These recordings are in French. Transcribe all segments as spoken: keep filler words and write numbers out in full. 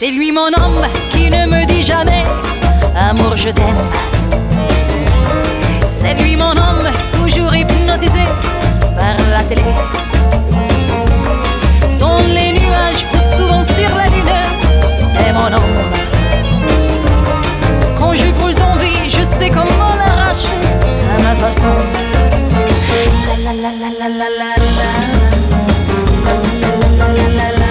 C'est lui mon homme qui ne me dit jamais amour je t'aime. C'est lui mon homme toujours hypnotisé par la télé, dans les nuages ou souvent sur la lune. C'est mon homme. Quand je brûle d'envie, je sais comment l'arracher à ma façon. La la la la la la la la la la la la.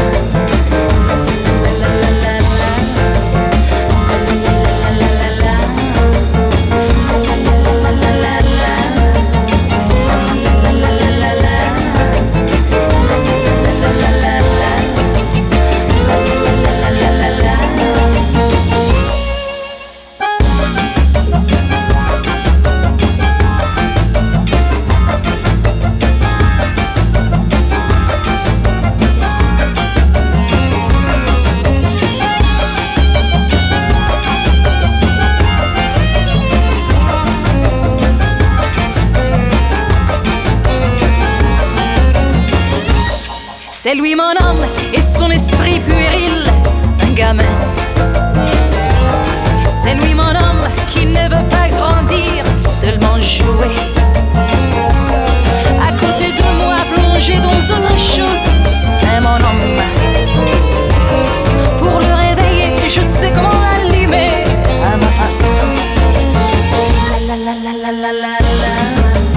C'est lui mon homme et son esprit puéril d'un gamin. C'est lui mon homme qui ne veut pas grandir, seulement jouer. À côté de moi, plongé dans autre chose, c'est mon homme. Pour le réveiller, je sais comment l'allumer à ma façon. La la la la la la la la.